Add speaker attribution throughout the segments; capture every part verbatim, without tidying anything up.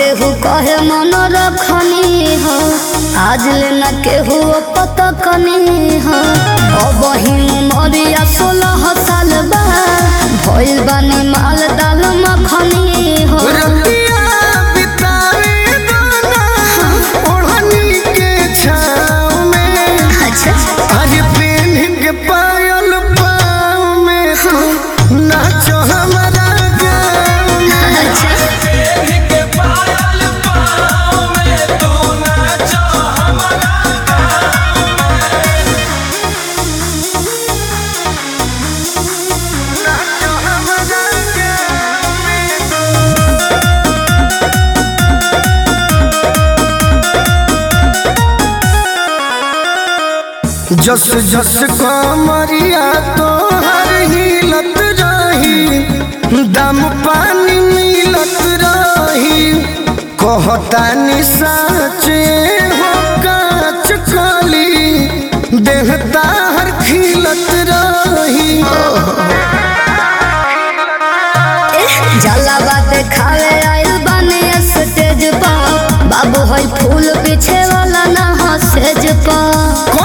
Speaker 1: केहू कहे मन रखनी हो आज लेना केहू पता कनी हो अब ही उमरिया सोलह साल बा भइल बानी माल दाल मखनी हो
Speaker 2: जस जस कमरिया तो हर हिलत रही दम पानी मिलत रही कहतानी साचे हो काच कली देहता हर खिलत रही
Speaker 1: जलावा देखावे आइल बानी स्टेज पर बाबू होई फूल पीछे वाला ना हसेज पर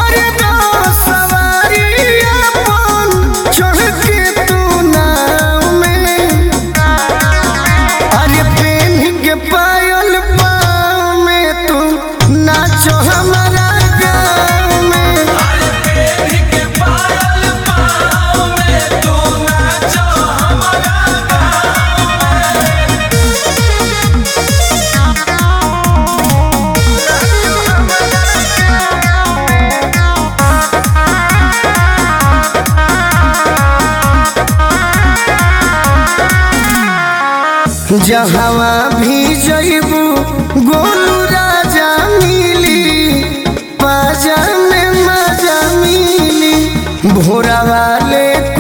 Speaker 2: जहवा भी जइबू गोलू राजा मिली पाजा में मजा मिली भोरा वाले